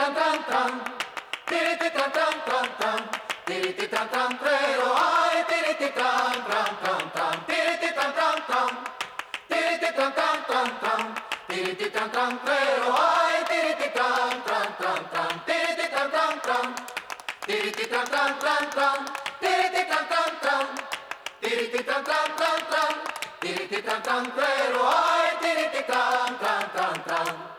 tran tran tran, tiriti tran tran tran tran, tiriti tran tran trero, ay, tiriti tran tran tran tran, tiriti tran tran tran, tiriti tran tran tran tran, tiriti tran tran trero, ay, tiriti tran tran tran tran, tiriti tran tran tran, tiriti tran tran tran tran, tiriti tran tran tran, tiriti tran tran tran tran, tiriti tran tran trero, ay, tiriti tran tran tran tran.